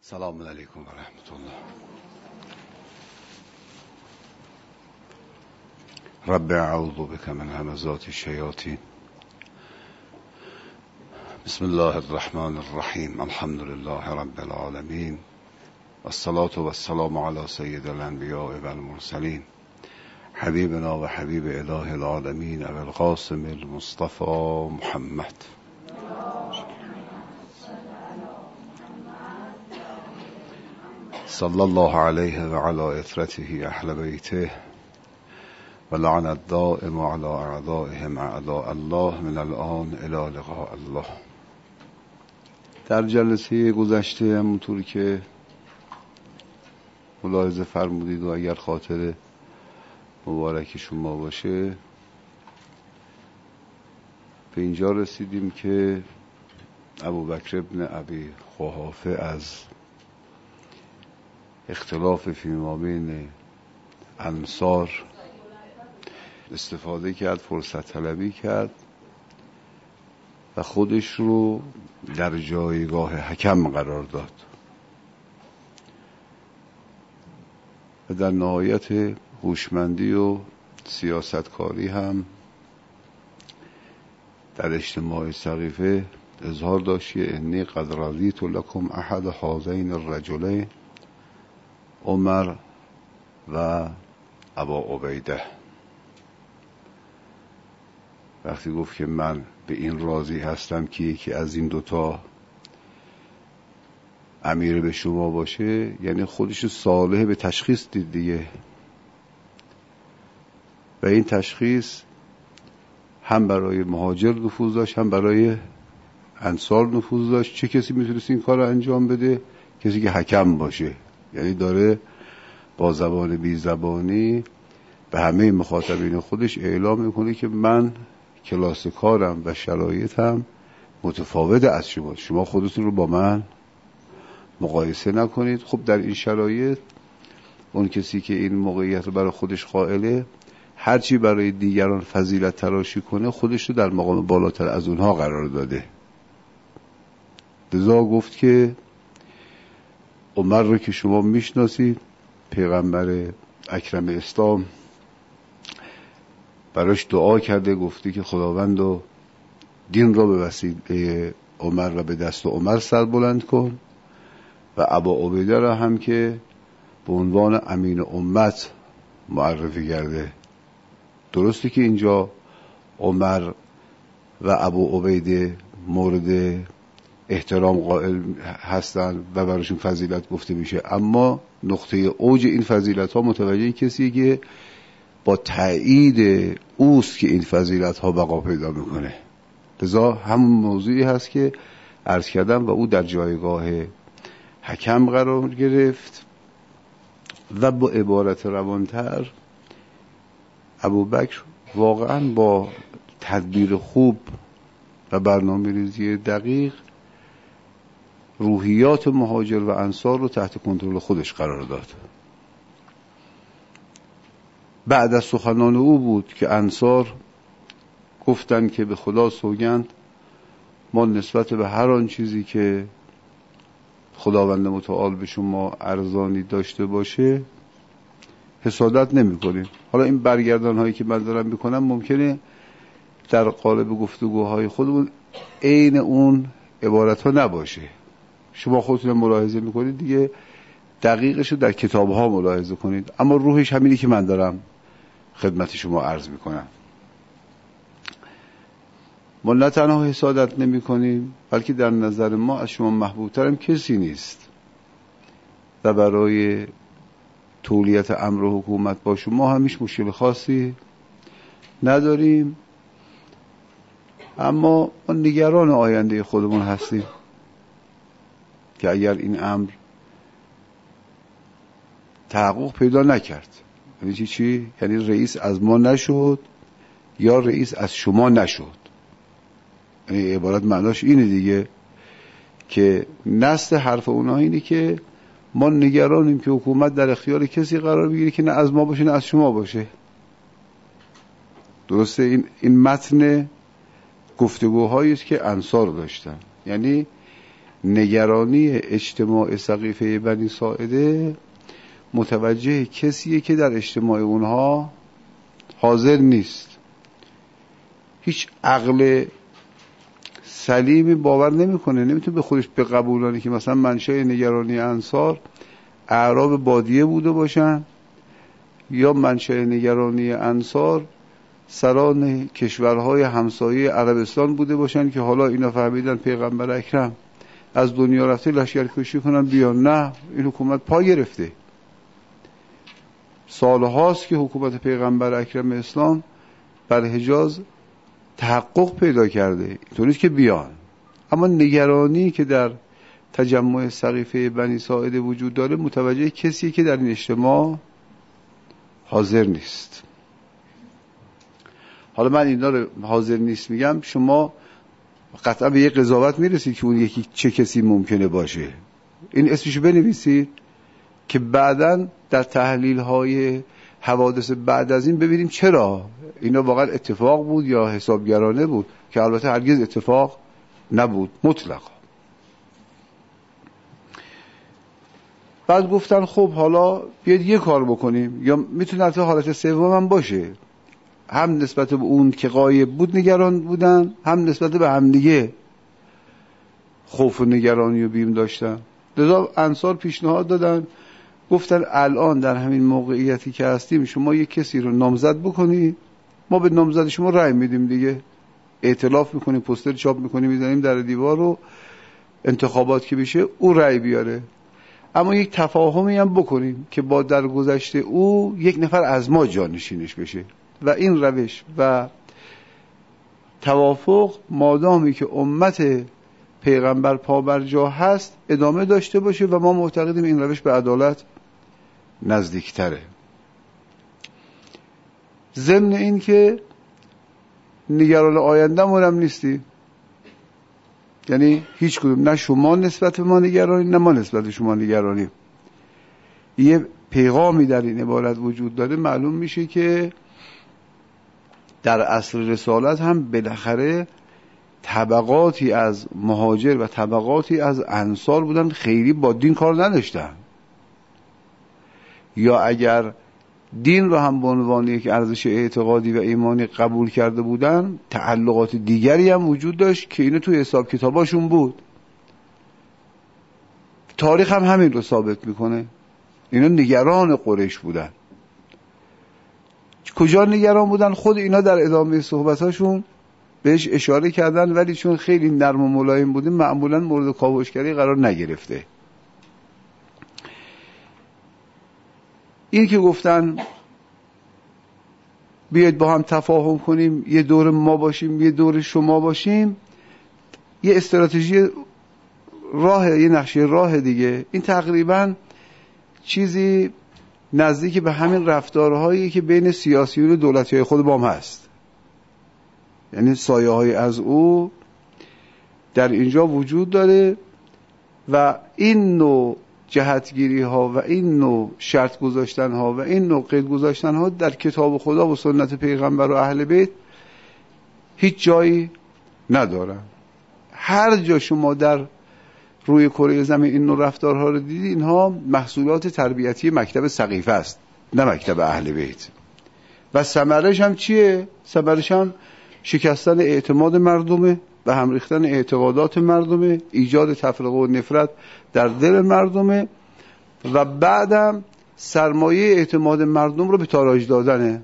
سلام علیکم و رحمت الله. رب اعوذ بک من همزات الشیاطین. بسم الله الرحمن الرحیم. الحمد لله رب العالمین والصلاة والسلام علی سید الانبیاء والمرسلین حبیبنا و حبیب اله العالمین ابی القاسم المصطفى محمد. صلی الله علیه و علی اثرته اهل بیته و لعن الدائم علی اعدائهم اعداء الله من الان الی لقاء الله. در جلسه گذشته همونطور که ملاحظه فرمودید و اگر خاطر مبارک شما باشه به اینجا رسیدیم که ابوبکر ابن ابی قحافه از اختلاف فی ما بین انصار استفاده کرد، فرصت طلبی کرد و خودش رو در جایگاه حکم قرار داد و در نهایت هوشمندی و سیاستکاری هم در اجتماع سقیفه اظهار داشت که انی قد رضیت لکم احد هذین الرجلین عمر و ابا عبیده. وقتی گفت که من به این راضی هستم که یکی از این دوتا امیر به شما باشه، یعنی خودش صالح به تشخیص دید دیگه. و این تشخیص هم برای مهاجر نفوذ داشت هم برای انصار نفوذ داشت. چه کسی میتونست این کار رو انجام بده؟ کسی که حکم باشه، یعنی داره با زبان بی زبانی به همه مخاطبین خودش اعلام میکنه که من کلاس کارم و شرایطم متفاوت از شما خودتون رو با من مقایسه نکنید. خب در این شرایط اون کسی که این موقعیت رو برای خودش قائله هرچی برای دیگران فضیلت تراشی کنه خودش رو در مقام بالاتر از اونها قرار داده. لذا گفت که عمر رو که شما میشناسید، پیغمبر اکرم اسلام براش دعا کرده، گفته که خداوند و دین را به وسیله عمر و به دست عمر سر بلند کن و ابا عبیده را هم که به عنوان امین امت معرفی کرده. درسته که اینجا عمر و ابو عبیده مورد احترام قائل هستند و براشون فضیلت گفته میشه، اما نقطه اوج این فضیلت ها متوجه کسی که با تایید اوست که این فضیلت ها بقا پیدا میکنه. لذا همون موضوعی هست که عرض کردم و او در جایگاه حکم قرار گرفت و با عبارت روانتر ابوبکر واقعا با تدبیر خوب و برنامه ریزی دقیق روحیات مهاجر و انصار رو تحت کنترل خودش قرار داد. بعد از سخنان او بود که انصار گفتند که به خدا سوگند ما نسبت به هر آن چیزی که خداوند متعال به شما ارزانی داشته باشه حسادت نمی کنیم. حالا این برگردان هایی که من دارم میکنم ممکنه در قالب گفتگوهای خودمون عین اون عبارت ها نباشه. شما خودتون ملاحظه میکنید دیگه، دقیقش رو در کتاب ها ملاحظه کنید، اما روحش همینی که من دارم خدمت شما عرض میکنم. ما نه تنها حسادت نمی کنیم بلکه در نظر ما از شما محبوبتر هم کسی نیست و برای تولیت امر و حکومت با شما هم هیچ مشکل خاصی نداریم، اما ما نگران آینده خودمون هستیم که اگر این امر تحقق پیدا نکرد، یعنی چی؟ یعنی رئیس از ما نشد یا رئیس از شما نشد. یعنی عبارت معناش اینه دیگه که نصد حرف اونها اینه که ما نگرانیم که حکومت در اختیار کسی قرار بگیره که نه از ما باشه نه از شما باشه. درسته؟ این متن گفتگوهایی است که انصار داشتن، یعنی نگرانی اجتماع سقیفه بنی ساعده متوجه کسیه که در اجتماع اونها حاضر نیست. هیچ عقل سلیمی باور نمیکنه، نمیتونه به خودش بقبولانه که مثلا منشأ نگرانی انصار اعراب بادیه بوده باشن یا منشأ نگرانی انصار سران کشورهای همسایه عربستان بوده باشن که حالا اینا فهمیدن پیغمبر اکرم از دنیا رفته لشکرکشی کنن بیان. نه، این حکومت پا گرفته. سالهاست که حکومت پیغمبر اکرم اسلام بر حجاز تحقق پیدا کرده، اینطور نیست که بیان. اما نگرانی که در تجمع سقیفه بنی ساعده وجود داره متوجه کسی که در این اجتماع حاضر نیست. حالا من اینا رو حاضر نیست میگم، شما قطعا به یه قضاوت میرسید که اون یکی چه کسی ممکنه باشه. این اسمشو بنویسید که بعداً در تحلیل های حوادث بعد از این ببینیم چرا اینا واقعا اتفاق بود یا حسابگرانه بود، که البته هرگز اتفاق نبود مطلقا. بعد گفتن خب حالا بیاید یه کار بکنیم، یا میتونه البته حالت سوم هم باشه، هم نسبت به اون که غایب بود نگران بودن، هم نسبت به همدیگه خوف و نگرانی و بیم داشتن. لذا انصار پیشنهاد دادن، گفتن الان در همین موقعیتی که هستیم شما یک کسی رو نامزد بکنید، ما به نامزد شما رأی میدیم دیگه، ائتلاف میکنیم، پوستر چاپ میکنیم، میزنیم در دیوار رو، انتخابات که بشه او رأی بیاره. اما یک تفاهمی هم بکنیم که با درگذشت او یک نفر از ما جانشینش بشه و این روش و توافق مادامی که امت پیغمبر پابرجا هست ادامه داشته باشه و ما معتقدیم این روش به عدالت نزدیکتره. ضمن این که نگران آینده مونم نیستی، یعنی هیچ کدوم، نه شما نسبت به ما نگرانی نه ما نسبت به شما نگرانیم. یه پیغامی در این عبارت وجود داره، معلوم میشه که در عصر رسالت هم بالاخره طبقاتی از مهاجر و طبقاتی از انصار بودن خیلی با دین کار نداشتن، یا اگر دین رو هم به عنوان یک ارزش اعتقادی و ایمانی قبول کرده بودن، تعلقات دیگری هم وجود داشت که اینو توی حساب کتاباشون بود. تاریخ هم همین رو ثابت میکنه. اینا نگران قریش بودن. کجا نگران بودن؟ خود اینا در ادامه صحبتاشون بهش اشاره کردن، ولی چون خیلی نرم و ملایم بودیم معمولا مورد کاوشگری قرار نگرفته. این که گفتن بیاید با هم تفاهم کنیم، یه دور ما باشیم یه دور شما باشیم، یه استراتژی راه، یه نقشه راه دیگه. این تقریبا چیزی نزدیک به همین رفتارهایی که بین سیاسیون و دولتی‌های خود با هم هست، یعنی سایه‌های از او در اینجا وجود داره و این نوع جهتگیری ها و این نوع شرط گذاشتن ها و این نوع قید گذاشتن ها در کتاب خدا و سنت پیغمبر و اهل بیت هیچ جایی ندارن. هر جا شما در روی کره زمین این نوع رفتارها رو دیدی، اینها محصولات تربیتی مکتب سقیفه است، نه مکتب اهل بیت. و ثمرش هم چیه؟ ثمرش هم شکستن اعتماد مردمه و هم ریختن اعتقادات مردمه، ایجاد تفرقه و نفرت در دل مردمه و بعدم سرمایه اعتماد مردم رو به تاراج دادنه.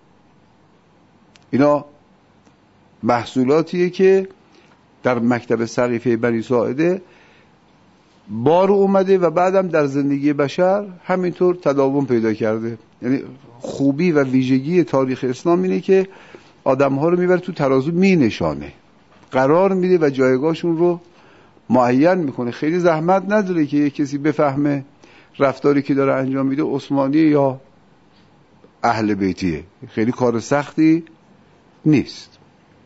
اینا محصولاتیه که در مکتب سقیفه بنی ساعده بار اومده و بعدم در زندگی بشر همینطور تداوم پیدا کرده. یعنی خوبی و ویژگی تاریخ اسلام اینه که آدم‌ها رو میبره تو ترازو مینشانه، قرار میده و جایگاهشون رو معین میکنه. خیلی زحمت نداره که یک کسی بفهمه رفتاری که داره انجام میده عثمانی یا اهل بیتیه، خیلی کار سختی نیست.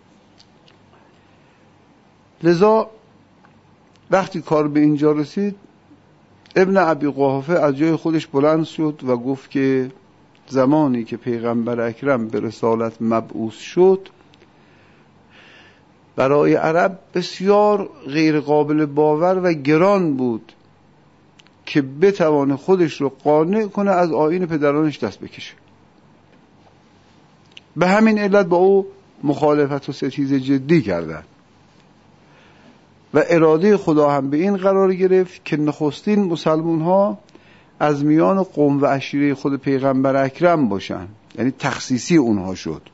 لذا وقتی کار به اینجا رسید، ابن ابی قحافه از جای خودش بلند شد و گفت که زمانی که پیغمبر اکرم به رسالت مبعوث شد برای عرب بسیار غیر قابل باور و گران بود که بتوانه خودش رو قانع کنه از آیین پدرانش دست بکشه. به همین علت با او مخالفت و ستیز جدی کردند و اراده خدا هم به این قرار گرفت که نخستین مسلمان ها از میان قوم و عشیره خود پیغمبر اکرم باشن، یعنی تخصیصی اونها شد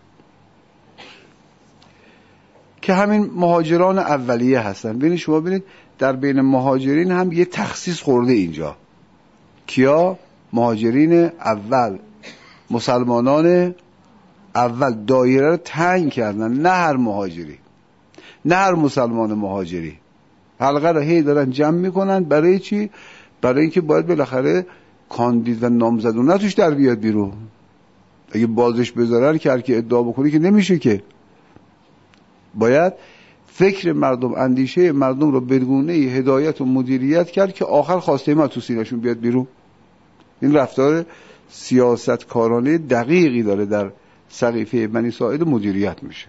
که همین مهاجران اولیه هستن. ببینید شما ببینید در بین مهاجرین هم یه تخصیص خورده اینجا. کیا؟ مهاجرین اول، مسلمانان اول دایره رو تنگ کردن، نه هر مهاجری، نه هر مسلمان مهاجری. حلقه رو هی دارن جمع میکنن. برای چی؟ برای اینکه باید بالاخره کاندید و نامزدونه توش در بیاد بیرون. اگه بازش بذارن که هر کی ادعا بکنه که نمیشه، که باید فکر مردم، اندیشه مردم رو بدگونه هدایت و مدیریت کرد که آخر خواسته ما تو سینه‌شون بیاد بیرون. این رفتار سیاستکارانه دقیقی داره در سقیفه بنی ساعد مدیریت میشه.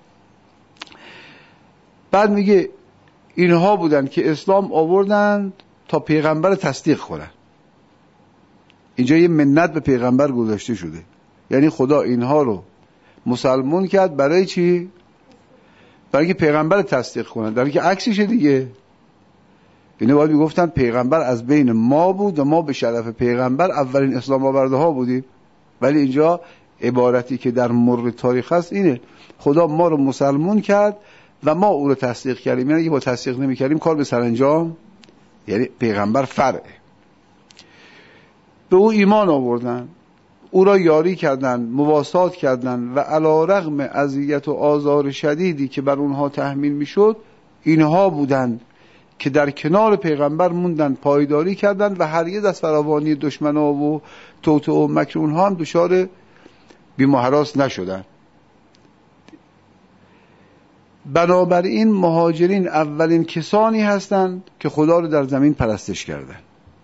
بعد میگه اینها بودن که اسلام آوردن تا پیغمبر تصدیق کنن. اینجا یه منت به پیغمبر گذاشته شده، یعنی خدا اینها رو مسلمون کرد. برای چی؟ برای اینکه پیغمبر تصدیق کنن. در اینکه عکسشه دیگه. اینه باید میگفتن پیغمبر از بین ما بود و ما به شرف پیغمبر اولین اسلام آورده ها بودیم. ولی اینجا عبارتی که در مر تاریخ هست اینه: خدا ما رو مسلمون کرد و ما او رو تصدیق کردیم. یعنی اگه با تصدیق نمی کردیم کار به سرانجام، یعنی پیغمبر فرعه. به او ایمان آوردن، او را یاری کردن، مواسات کردن و علی رغم اذیت و آزار شدیدی که بر اونها تحمیل میشد، اینها بودند که در کنار پیغمبر موندن، پایداری کردند و هرگز از فراوانی دشمنا و توطئه و مکر اونها هم دچار بیم و هراس نشدند. بنابراین مهاجرین اولین کسانی هستند که خدا رو در زمین پرستش کردند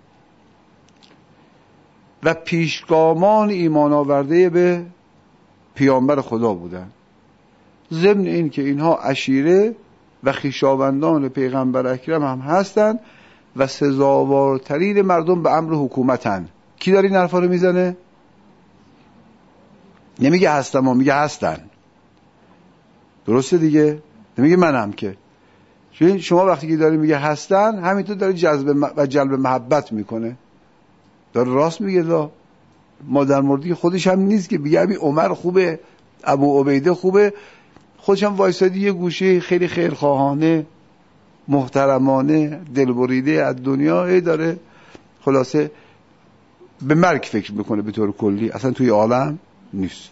و پیشگامان ایمان آورده به پیامبر خدا بودند. ضمن این که اینها عشیره و خویشاوندان پیغمبر اکرم هم هستند و سزاوارترین مردم به امر حکومتن. کی داره این حرفا رو میزنه؟ نمیگه هستم، و میگه هستن. درسته دیگه؟ نمیگه منم. که شما وقتی که داری میگه هستن، همینطور داره جذب و جلب محبت میکنه. داره راست میگه. ما در موردی که خودش هم نیست که بگه ابی عمر خوبه، ابو عبیده خوبه، خودش هم وایسادی یه گوشه خیلی خیرخواهانه، محترمانه، دلبریده از دنیا داره خلاصه به مرگ فکر میکنه. به طور کلی اصلا توی عالم نیست.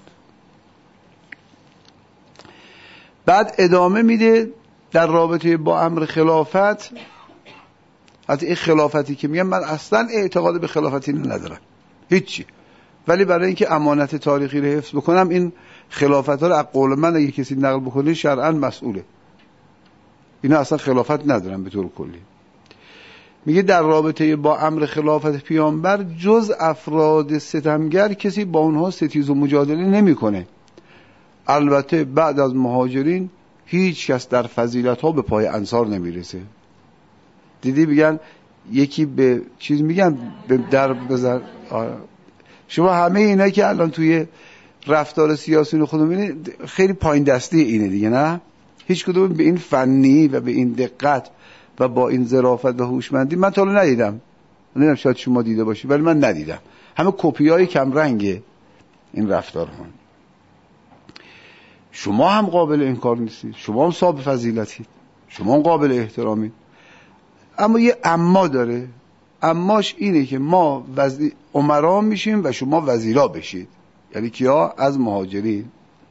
بعد ادامه میده در رابطه با امر خلافت. حتی این خلافتی که میگم، من اصلا اعتقاد به خلافتی ندارم، هیچی. ولی برای اینکه امانت تاریخی رو حفظ بکنم، این خلافت ها رو از قول من اگه کسی نقل بکنه شرعاً مسئوله. اینا اصلا خلافت ندارن به طور کلی. میگه در رابطه با امر خلافت پیامبر جز افراد ستمگر کسی با اونها ستیز و مجادله نمیکنه. البته بعد از مهاجرین هیچ کس در فضیلت ها به پای انصار نمیرسه. دیدی میگن یکی به چیز میگن به در بزن. شما همه اینا که الان توی رفتار سیاسی خودمون میبینید خیلی پایین دستی اینه دیگه، نه؟ هیچ کدوم به این فنی و به این دقت و با این ظرافت و هوشمندی من تا الان ندیدم. نمیدونم شاید شما دیده باشید ولی من ندیدم. همه کپیای کم رنگه این رفتارها. شما هم قابل انکار نیستید، شما هم صاحب فضیلتید، شما هم قابل احترامید. اما یه اما داره. اماش اینه که ما عمرا میشیم و شما وزیرا بشید. یعنی کیا؟ از مهاجرین.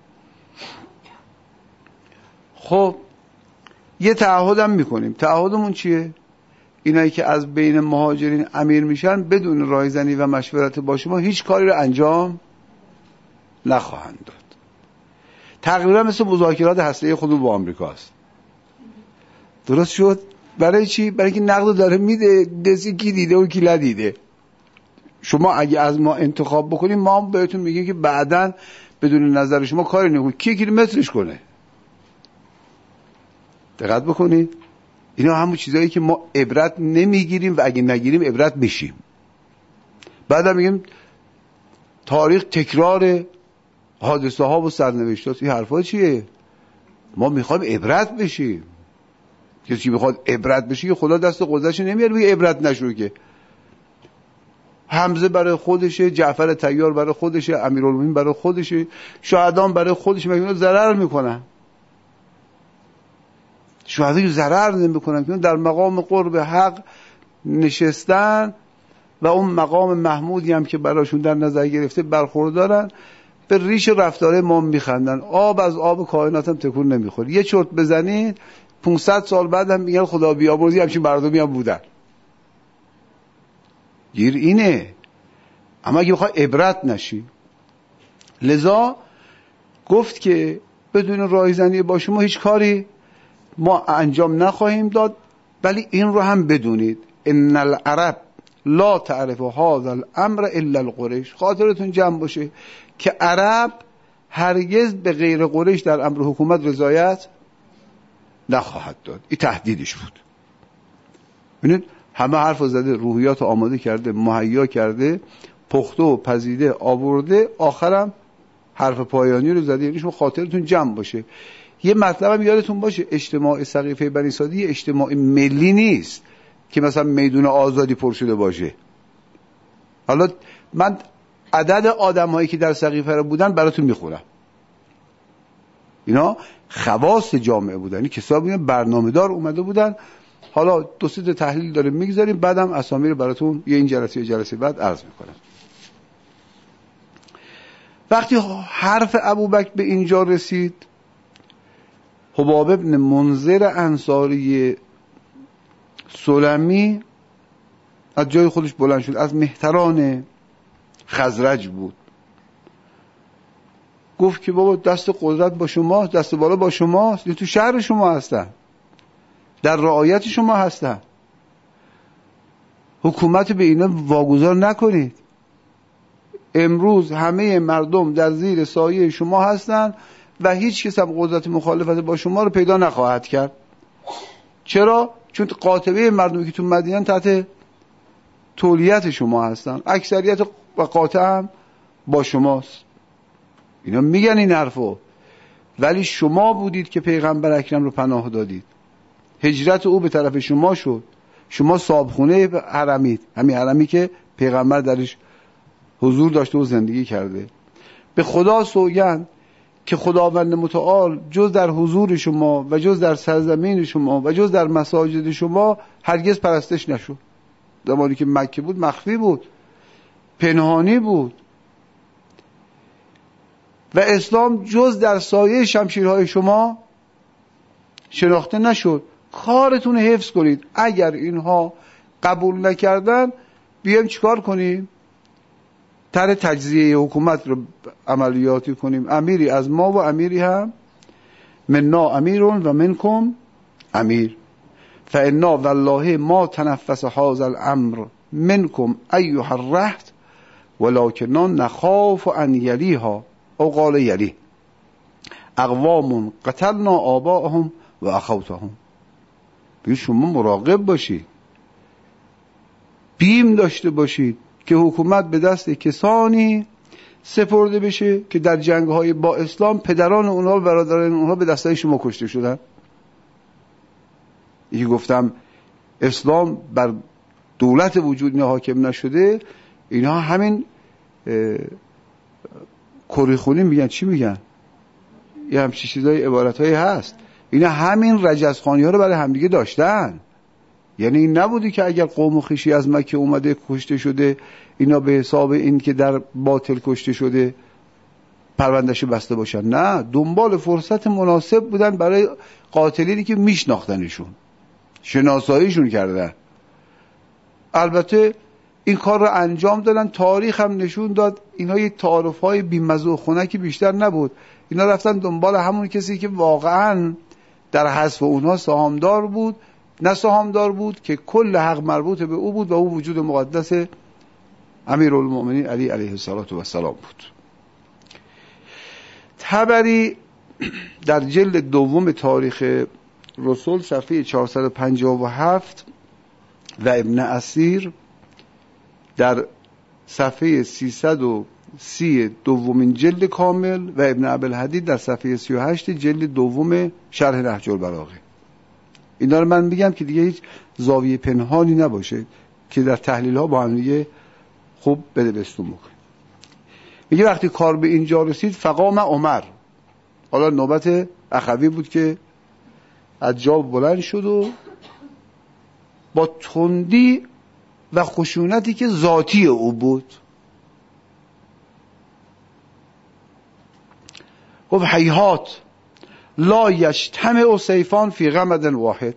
خب یه تعهد هم میکنیم. تعهدمون چیه؟ اینایی که از بین مهاجرین امیر میشن بدون رایزنی و مشورت با شما هیچ کاری رو انجام نخواهند داد. تقریبا مثل مذاکرات هسته‌ای خودمون با آمریکاست. درست شد؟ برای چی؟ برای اینکه نقد داره میده، دستی کی دیده و کی ندیده. شما اگه از ما انتخاب بکنیم ما هم بهتون میگیم که بعداً بدون نظر شما کاری نکنید. کی کیلومترش کنه؟ دقت بکنید، اینا همون چیزایی که ما عبرت نمیگیریم و اگه نگیریم عبرت میشیم. بعدم میگیم تاریخ تکرار حادثه ها و سرنوشتات. این حرفا چیه؟ ما میخوایم عبرت بشیم. کسی میخواد عبرت بشه که خدا دست قدرتش نمیاره بگه عبرت نشو. که حمزه برای خودشه، جعفر طیار برای خودشه، امیرالمومنین برای خودشه، شهدان برای خودشه، مگه اینا ضرر میکنن؟ شهدا ضرر نمیکنن که در مقام قرب حق نشستن و اون مقام محمودی هم که براشون در نظر گرفته برخوردارن، به ریش رفتاره ما میخندن. آب از آب کائنات هم تکون نمیخوره. یه چرت بزنید 500 سال بعد هم میگن خدا بیامرزی همچین مردمی هم بودن. گیر اینه. اما اگه بخوای عبرت نشی، لذا گفت که بدون رایزنی با شما هیچ کاری ما انجام نخواهیم داد، ولی این رو هم بدونید ان العرب لا تعرف هذا الامر الا القریش. خاطرتون جمع باشه که عرب هرگز به غیر قریش در امر حکومت رضایت نخواهد داد. این تهدیدش بود. ببینید همه حرف زده، روحیات آماده کرده، مهیا کرده، پخته و پزیده آورده، آخرم حرف پایانی رو زده. یعنی شما خاطرتون جمع باشه. یه مطلب هم یادتون باشه، اجتماع سقیفه بنی ساده یه اجتماع ملی نیست که مثلا میدون آزادی پر شده باشه. حالا من عدد آدم‌هایی که در سقیفه رو بودن براتون میخونم. اینا خواص جامعه بودن. این کسایی برنامه‌دار اومده بودن. حالا دو سه تا تحلیل داره میگذاریم، بعدم اسامی رو براتون یه این جلسه جلسه بعد عرض میکنم. وقتی حرف ابوبکر به اینجا رسید، حباب ابن منذر انصاری سلمی از جای خودش بلند شد، از مهتران خزرج بود. گفت که بابا دست قدرت با شماست، دست بالا با شماست، تو شهر شما هستن، در رعایت شما هستن. حکومت به اینا واگذار نکنید. امروز همه مردم در زیر سایه شما هستن و هیچ کس هم قدرت مخالفت با شما رو پیدا نخواهد کرد. چرا؟ چون قاطبه مردمی که تو مدینه تحت تولیت شما هستن، اکثریت و قاطع هم با شماست. اینا میگن این حرفو، ولی شما بودید که پیغمبر اکرم رو پناه دادید. هجرت او به طرف شما شد. شما صاحبخونه حرمید، همین حرمی که پیغمبر درش حضور داشته و زندگی کرده. به خدا سوگند که خداوند متعال جز در حضور شما و جز در سرزمین شما و جز در مساجد شما هرگز پرستش نشد. زمانی که مکه بود مخفی بود، پنهانی بود و اسلام جز در سایه شمشیرهای شما شناخته نشد. کارتون حفظ کنید. اگر اینها قبول نکردن بیایم چیکار کنیم؟ طرح تجزیه حکومت رو عملیاتی کنیم. امیری از ما و امیری هم مننا امیرون و منکم امیر فانا والله ما تنفس هذا الامر منکم ایها الرهط ولکننا نخاف ان یلیها او قال یلی اقوام قتلنا آباءهم و اخواتهم. بگید شما مراقب باشید، بیم داشته باشید که حکومت به دست کسانی سپرده بشه که در جنگ‌های با اسلام پدران اونها و برادران اونها به دستای شما کشته شدن. یکی گفتم اسلام بر دولت وجود اینا حاکم نشده، اینها همین کریخونی میگن، چی میگن؟ یه همچین چیزای عبارتایی هست. اینا همین رجزخانی ها رو برای همدیگه داشتن. یعنی این نبودی که اگر قوم و خویشی از مکه اومده کشته شده اینا به حساب این که در باطل کشته شده پروندهش بسته باشن. نه، دنبال فرصت مناسب بودن برای قاتلینی که میشناختنشون، شناساییشون کردن. البته این کار رو انجام دادن. تاریخ هم نشون داد اینها یک تعارف‌های بی‌مزه و خنکی بیشتر نبود. اینا رفتن دنبال همون کسی که واقعاً در حذف اونها سهامدار بود، نه سهامدار بود که کل حق مربوط به او بود و او وجود مقدس امیرالمومنین علی علیه السلام بود. طبری در جلد دوم تاریخ رسول صفحه 457 و ابن اسیر در صفحه 330 دومین جلد کامل و ابن ابوالحدید در صفحه 38 جلد دوم شرح نهج البلاغه. اینا رو من میگم که دیگه هیچ زاویه پنهانی نباشه که در تحلیل ها با هم دیگه خوب بدبستون بکنیم. میگه وقتی کار به اینجا رسید فقام عمر، حالا نوبت اخوی بود که از جا بلند شد و با تندی و خشونتی که ذاتی او بود گفت هیهات لا یجتمع سیفان فی غمد واحد،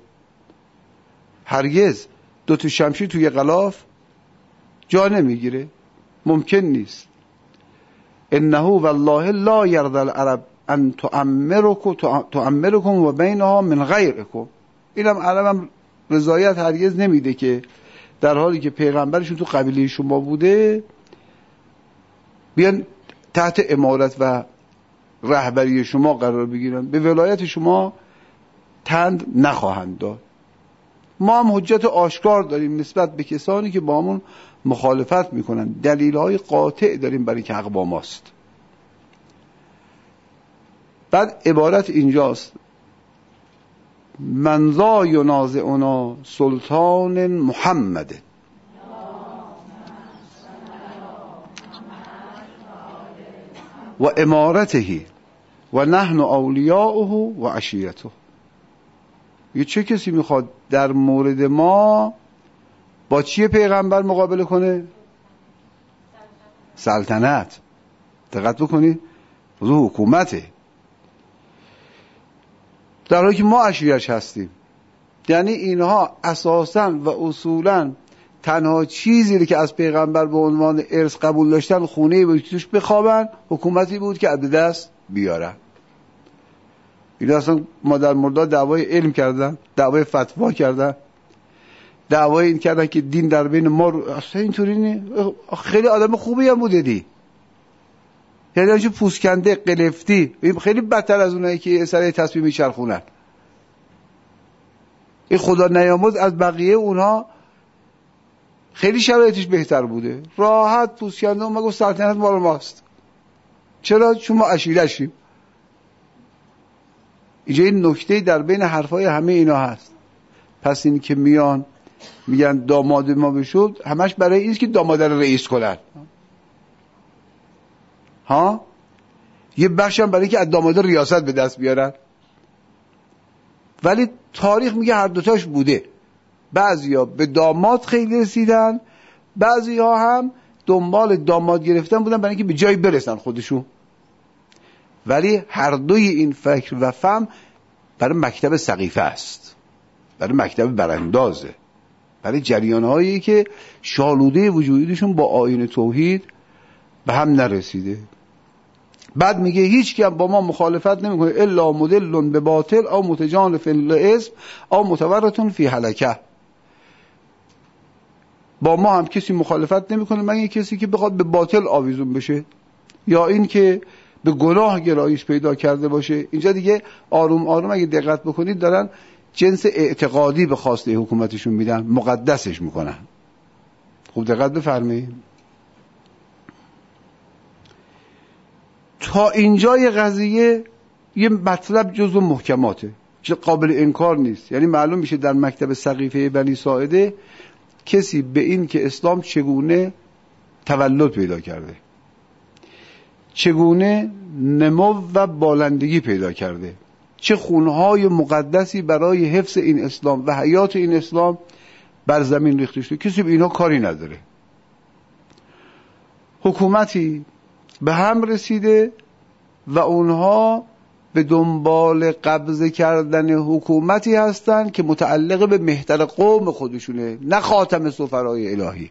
هرگز دو تا شمشیر توی غلاف جا نمیگیره، ممکن نیست. انه والله لا یرضی العرب ان تعمرکم و بینها من غیرکم. اینم عربم رضایت هرگز نمیده که در حالی که پیغمبرشون تو قبیله شما بوده بیان تحت امارت و رهبری شما قرار بگیرن، به ولایت شما تند نخواهند داد. ما هم حجت آشکار داریم نسبت به کسانی که با همون مخالفت میکنن، دلیل‌های قاطع داریم برای که حق با ماست. بعد عبارت اینجاست من ذا ینازعنا سلطان محمد و امارته و نحن اولیاؤه و عشیرته. یه چه کسی میخواد در مورد ما با چیه پیغمبر مقابله کنه؟ سلطنت. دقت بکنید، موضوع حکومته، در حالی که ما عشیرش هستیم. یعنی اینها اساساً و اصولاً تنها چیزی که از پیغمبر به عنوان ارث قبول داشتن خونه بود که توش بخوابن، حکومتی بود که از دست بیارن. این اصلا مادر مردا دعوای علم کردن، دعوای فتوا کردن، دعوای این کردن که دین در بین ما اصلا اینطوری نه. خیلی آدم خوبی هم بوده دی، یعنی چه پوسکنده قلفتی، خیلی بدتر از اونایی که سر تسبیح میچرخونن. این خدا نیامرز از بقیه اونها خیلی شرایطش بهتر بوده، راحت پوسکنده و گفت سلطنت مال ماست. چرا؟ چون ما عشیرشیم. اینجا این نکته در بین حرفای همه اینا هست. پس این که میان میگن داماد ما بشود، همش برای اینست که داماد رو رئیس کنن. ها؟ یه بخشم برای اینکه از داماد ریاست به دست بیارن. ولی تاریخ میگه هر دوتاش بوده. بعضیا به داماد خیلی رسیدن، بعضیا هم دنبال داماد گرفتن بودن برای اینکه به جایی برسن خودشون. ولی هر دوی این فکر و فهم برای مکتب سقیفه است، برای مکتب براندازه، برای جریانهایی که شالوده وجودشون با آیین توحید به هم نرسیده. بعد میگه هیچ کی با ما مخالفت نمیکنه الا مدل به باطل او متجانف للاسم او متورط فی هلکه. با ما هم کسی مخالفت نمیکنه مگر کسی که بخواد به باطل آویزون بشه یا این که به گناه گرایش پیدا کرده باشه. اینجا دیگه آروم آروم اگه دقت بکنید دارن جنس اعتقادی به خواسته حکومتشون میدن، مقدسش میکنن. خوب دقت بفرمایید. تا اینجای قضیه یه مطلب جزو محکماته که قابل انکار نیست. یعنی معلوم میشه در مکتب سقیفه بنی ساعده کسی به این که اسلام چگونه تولد پیدا کرده، چگونه نمو و بالندگی پیدا کرده، چه خونهای مقدسی برای حفظ این اسلام و حیات این اسلام بر زمین ریخته شده، کسی به اینا کاری نداره. حکومتی به هم رسیده و اونها به دنبال قبضه کردن حکومتی هستن که متعلق به مهتر قوم خودشونه، نه خاتم سفرای الهی.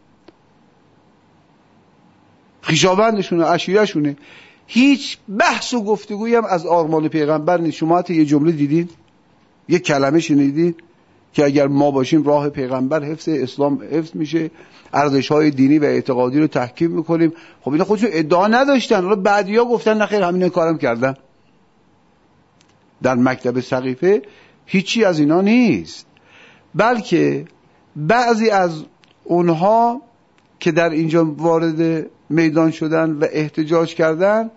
خویشاوندشونه، عشیرهشونه. هیچ بحث و گفتگویی هم از آرمان پیغمبر نیست. شما حتی یه جمله دیدین، یه کلمه شنیدین که اگر ما باشیم راه پیغمبر حفظ اسلام حفظ میشه، ارزش‌های دینی و اعتقادی رو تحکیم میکنیم؟ خب اینا خودشون ادعا نداشتن، حالا بعدیا گفتن نخیر همین کارم کردن. در مکتب سقیفه هیچی از اینا نیست، بلکه بعضی از اونها که در اینجا وارد میدان شدن و احتجاج کردن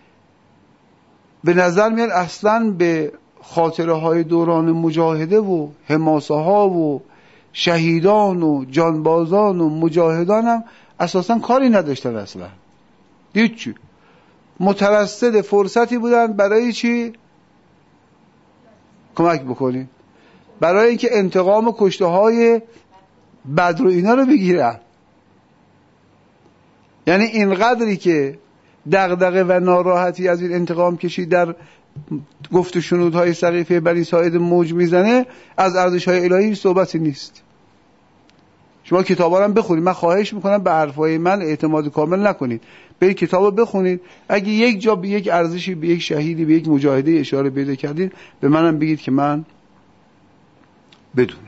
به نظر میاد اصلاً به خاطره های دوران مجاهده و حماسه ها و شهیدان و جانبازان و مجاهدان هم اساساً کاری نداشتن. اصلا هیچی، مترصد فرصتی بودن برای چی؟ کمک بکنی، برای اینکه انتقام کشته های بدر و اینا رو بگیرن. یعنی اینقدری که دغدغه و ناراحتی از این انتقام کشی در گفت و شنودهای سقیفه بنی ساعد موج میزنه، از ارزش‌های الهی صحبتی نیست. شما کتابا رو هم بخونید، من خواهش میکنم به حرفای من اعتماد کامل نکنید، برید کتابو بخونید، اگه یک جا به یک ارزشی، به یک شهیدی، به یک مجاهده اشاره پیدا کردید به منم بگید که من بدونم.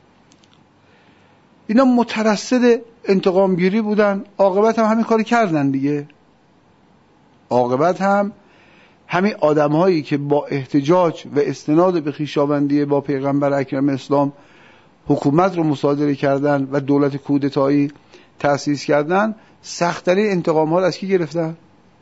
اینا مترصد انتقام گیری بودن، عاقبت هم همین کاری کردن دیگه. عاقبت هم همین آدم‌هایی که با احتجاج و استناد به خویشاوندی با پیغمبر اکرم اسلام حکومت رو مصادره کردن و دولت کودتایی تأسیس کردن، سخت‌ترین انتقام‌ها رو از کی گرفتن؟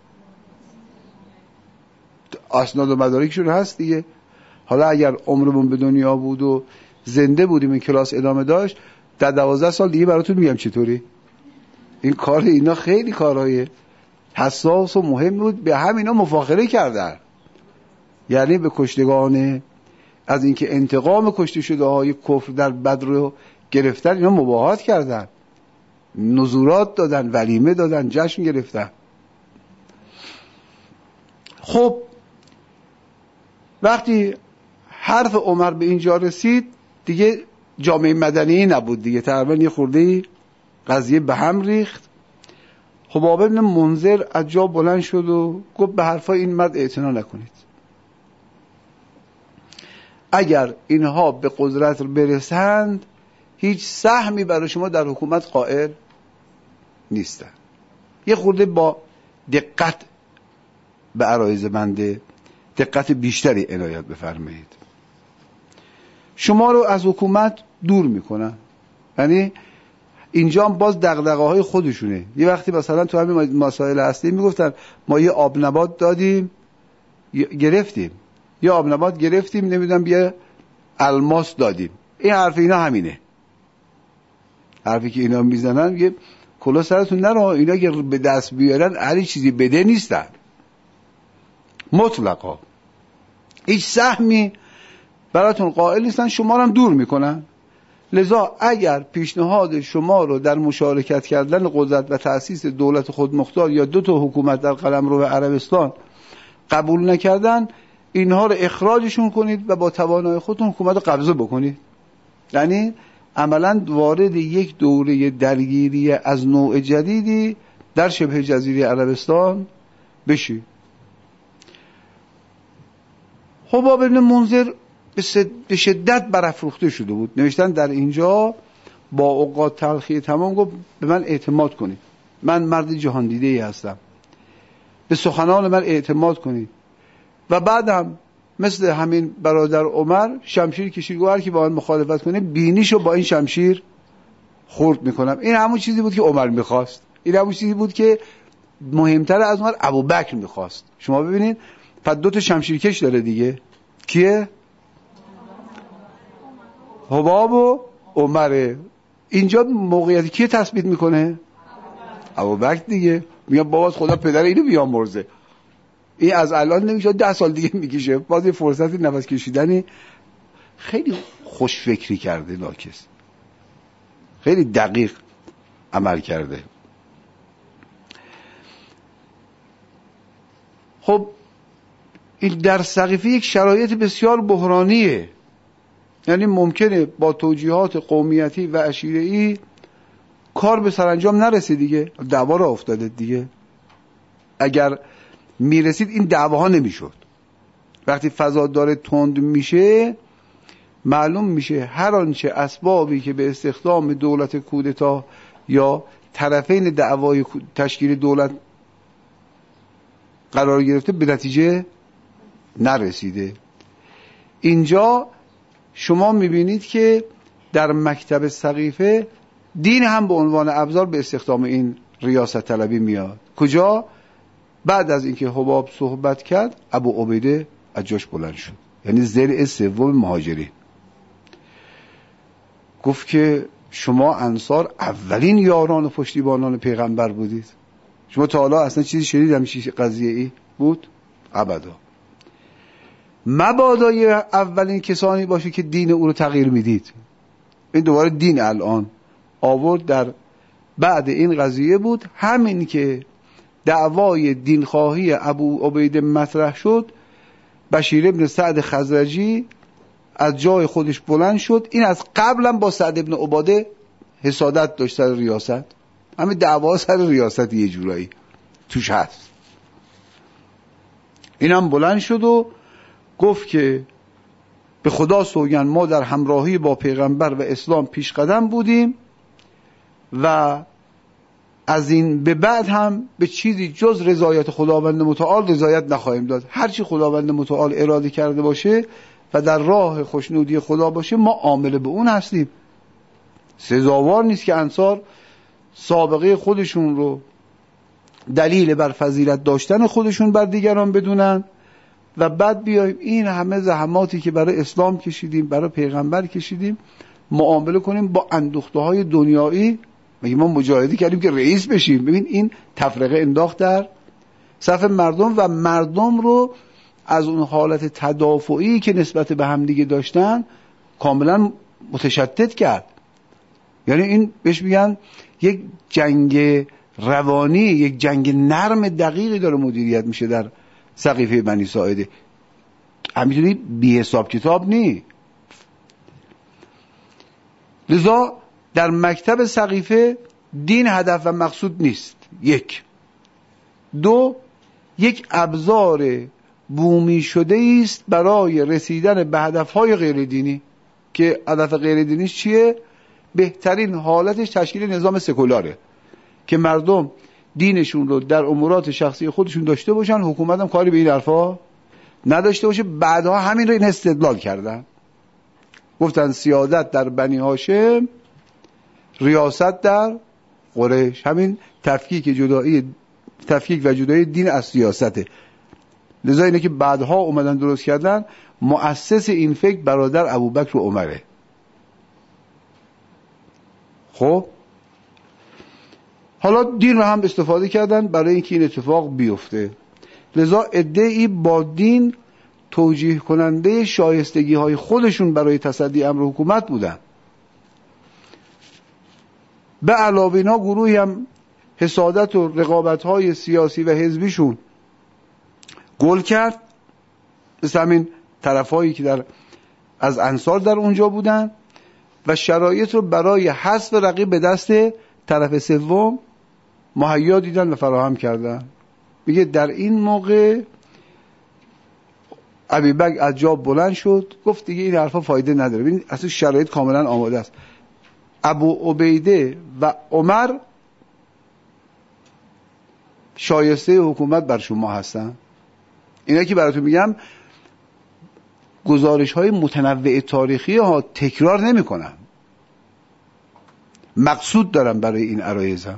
اسناد و مدارکشون هست دیگه. حالا اگر عمرمون به دنیا بود و زنده بودیم این کلاس ادامه داشت، در 12 سال دیگه براتون میگم چطوری. این کار اینا خیلی کارهای حساس و مهم بود، به همینا مفاخره کردن. یعنی به کشتگان از اینکه انتقام کشته شده های کفر در بدر رو گرفتن، اینا مباهات کردن، نذورات دادن، ولیمه دادن، جشن گرفتن. خب وقتی حرف عمر به اینجا رسید دیگه جامعه مدنی نبود دیگه، تقریبا یه خورده قضیه به هم ریخت. حباب بن منذر از جا بلند شد و گفت به حرفای این مرد اعتنا نکنید. اگر اینها به قدرت برسند هیچ سهمی برای شما در حکومت قائل نیستن. یه خورده با دقت به عرایض بنده دقت بیشتری عنایت بفرمایید. شما رو از حکومت دور میکنن. یعنی اینجا هم باز دغدغه‌های خودشونه. یه وقتی مثلا تو همین مسائل اصلی میگفتن ما یه آب نبات دادیم گرفتیم، یه آب نبات گرفتیم، نمیدونم یه الماس دادیم. این حرف اینا همینه. حرفی که اینا میزنن یه کلا سرتون نره، اینا که به دست بیارن هر چیزی بده نیستن، مطلقا هیچ سهمی براتون قائل نیستن، شما رو هم دور میکنن. لذا اگر پیشنهاد شما رو در مشارکت کردن قدرت و تأسیس دولت خودمختار یا 2 تا حکومت در قلمرو عربستان قبول نکردن، اینها رو اخراجشون کنید و با توانای خودتون حکومت رو قبضه بکنید. یعنی عملاً وارد یک دوره درگیری از نوع جدیدی در شبه جزیره عربستان بشی. حباب بن منذر به شدت برافروخته شده بود. نوشتن در اینجا با اوقات تلخی تمام گفت به من اعتماد کنید، من مرد جهان دیده ای هستم، به سخنان من اعتماد کنید. و بعدم مثل همین برادر عمر شمشیر کشید، گفت هر کی با من مخالفت کنه بینیشو با این شمشیر خرد میکنم. این همون چیزی بود که عمر میخواست، این همون چیزی بود که مهمتر از عمر ابوبکر میخواست. شما ببینید پس 2 تا شمشیرکش داره دیگه، کیه؟ حباب و عمره. اینجا موقعیتی کیه تثبیت میکنه؟ ابوبکر دیگه. میگم بابا خدا پدر اینو بیامرزه، این از الان نمیشه 10 سال دیگه میکشه. باز یه فرصتی نفس کشیدنی. خیلی خوش فکری کرده ناکس، خیلی دقیق عمل کرده. خب این در سقیفه یک شرایط بسیار بحرانیه. یعنی ممکنه با توجیهات قومیتی و عشیره‌ای کار به سرانجام نرسید دیگه، دعوا را افتاده دیگه. اگر میرسید این دعواها نمیشد. وقتی فضا داره تند میشه معلوم میشه هر آنچه اسبابی که به استخدام دولت کودتا یا طرفین دعوای تشکیل دولت قرار گرفته به نتیجه نرسیده. اینجا شما میبینید که در مکتب سقیفه دین هم به عنوان ابزار به استخدام این ریاست طلبی میاد. کجا؟ بعد از اینکه حباب صحبت کرد، ابو عبیده از جاش بلند شد، یعنی ضلع سوم مهاجرین، گفت که شما انصار اولین یاران و پشتیبانان پیغمبر بودید. شما تا حالا اصلا چیزی شنید همچین قضیه ای بود؟ ابدا. مبادا اولین کسانی باشه که دین او رو تغییر میدید. این دوباره دین الان آورد در بعد این قضیه بود. همین که دعوای دینخواهی ابو عبیده مطرح شد، بشیر ابن سعد خزرجی از جای خودش بلند شد. این از قبلا با سعد ابن عباده حسادت داشت سر ریاست، همین دعوا سر ریاست یه جورایی توش هست. این هم بلند شد و گفت که به خدا سوگند ما در همراهی با پیغمبر و اسلام پیش قدم بودیم و از این به بعد هم به چیزی جز رضایت خداوند متعال رضایت نخواهیم داد. هرچی خداوند متعال اراده کرده باشه و در راه خوشنودی خدا باشه ما عامل به اون هستیم. سزاوار نیست که انصار سابقه خودشون رو دلیل بر فضیلت داشتن خودشون بر دیگران بدونن و بعد بیایم این همه زحماتی که برای اسلام کشیدیم، برای پیغمبر کشیدیم، معامله کنیم با اندوخته های دنیایی. مگه ما مجاهدی کردیم که رئیس بشیم؟ ببین این تفرقه انداخت در صف مردم و مردم رو از اون حالت تدافعی که نسبت به همدیگه داشتن کاملا متشتت کرد. یعنی این بهش میگن یک جنگ روانی، یک جنگ نرم دقیقی داره مدیریت میشه در سقیفه بنی ساعده. همینطوری بی حساب کتاب نی. لذا در مکتب سقیفه دین هدف و مقصود نیست. یک. دو، یک ابزار بومی شده است برای رسیدن به هدفهای غیر دینی که هدف غیر دینیش چیه؟ بهترین حالتش تشکیل نظام سکولاره که مردم دینشون رو در امورات شخصی خودشون داشته باشن، حکومت هم کاری به این حرفا نداشته باشه. بعدها همین رو این استدلال کردن، گفتن سیادت در بنی هاشم، ریاست در قریش. همین تفکیک و جدایی دین از سیاسته. لذا اینه که بعدها اومدن درست کردن. مؤسس این فکر برادر ابوبکر و عمره. خب حالا دین رو هم استفاده کردن برای اینکه این اتفاق بیفته. لذا عده‌ای با دین توجیه کننده شایستگی های خودشون برای تصدی امر حکومت بودن. به علاوه اینا گروهی هم حسادت و رقابت های سیاسی و حزبیشون گل کرد، مثل همین طرفایی که از انصار در اونجا بودن و شرایط رو برای حذف رقیب به دست طرف سوم مهیا دیدن و فراهم کردن. میگه در این موقع ابوبکر از جا بلند شد، گفت دیگه این حرفا فایده نداره. ببین اصلا شرایط کاملا آماده است. ابو عبیده و عمر شایسته حکومت بر شما هستن. اینا که براتون میگم گزارش های متنوع تاریخی ها، تکرار نمی کنم، مقصود دارم برای این عرایزم.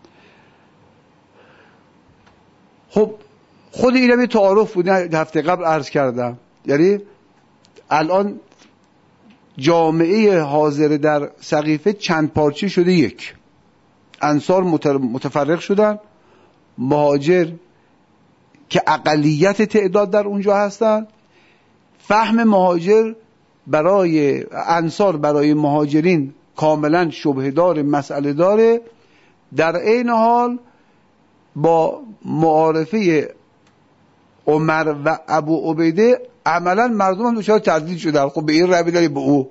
خب خود اینم یه تعارف بود، هفته قبل عرض کردم. یعنی الان جامعه حاضر در سقیفه چند پارچه شده. یک، انصار متفرق شدن، مهاجر که اقلیت تعداد در اونجا هستن. فهم مهاجر برای انصار برای مهاجرین کاملا شبهه داره، مسئله داره. در عین حال با معارفه عمر و ابو عبیده عملا مردم هم دچار تردید شدن. خب به این روی داری به او،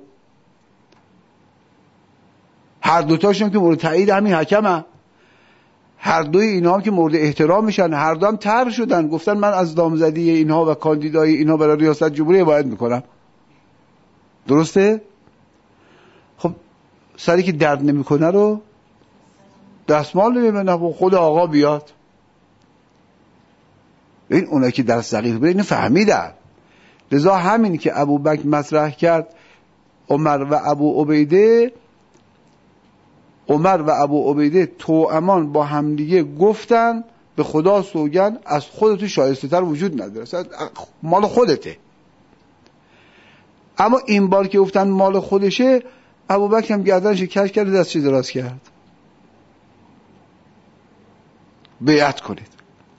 هر دوتاشون که مورد تایید همین حکمه، هر دوی اینها هم که مورد احترام میشن، هر دو هم طرح شدن، گفتن من از نامزدی اینها و کاندیدای اینها برای ریاست جمهوری حمایت میکنم. درسته؟ خب سری که درد نمیکنه رو دستمال نمیبینه، خود آقا بیاد. این اونایی که در سقیفه اینو فهمیدن. لذا همین که ابوبکر مطرح کرد عمر و ابو عبیده توامان با همدیگه گفتن به خدا سوگند از خودت شایسته تر وجود نداره، مال خودته. اما این بار که گفتن مال خودشه، ابوبکر هم گردنش کج کرد، دستش دراز کرد، بیعت کنید.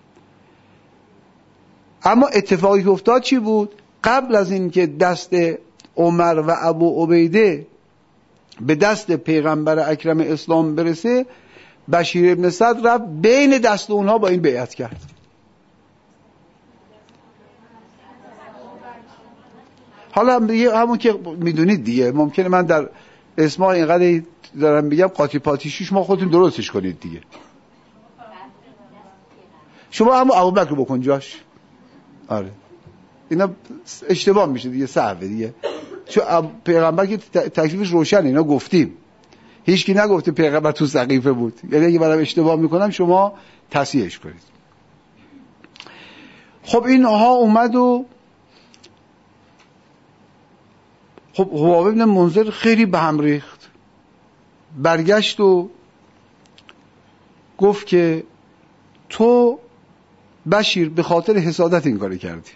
اما اتفاقی که افتاد چی بود؟ قبل از این که دست عمر و ابو عبیده به دست پیغمبر اکرم اسلام برسه، بشیر ابن سعد رفت بین دست اونها با این بیعت کرد. حالا دیگه همون که میدونید دیگه، ممکنه من در اسماء اینقدر دارم بگم قاطی پاتیشی، شما خودتون درستش کنید دیگه. شما همون ابوبکر بکن جاش. آره اینا اشتباه میشه دیگه، صعبه دیگه، چون پیغمبر که تکلیفش روشنه، اینا گفتیم، هیچکی نگفته پیغمبر تو سقیفه بود. یعنی اگه برام اشتباه میکنم شما تصحیحش کنید. خب اینها اومد و خب حباب ابن منذر خیلی به هم ریخت، برگشت و گفت که تو بشیر به خاطر حسادت این کاری کردی.